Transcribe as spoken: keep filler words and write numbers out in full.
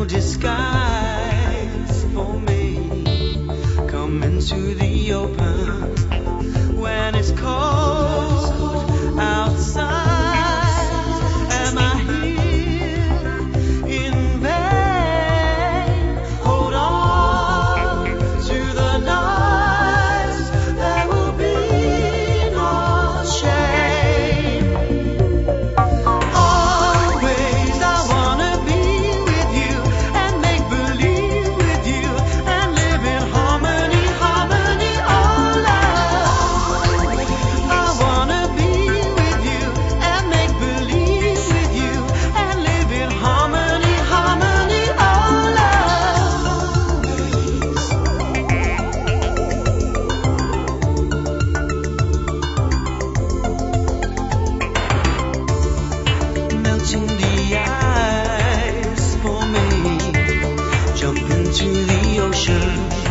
no disguise for me. Come into the open when it's cold outside. Am I here in vain? Hold on to the nights. There will be no shame. Always I wanna be with you and make believe with you and live in harmony, harmony, oh love. I wanna be with you and make believe with you and live in harmony, harmony, oh melting the ice for me. Jump into the ocean.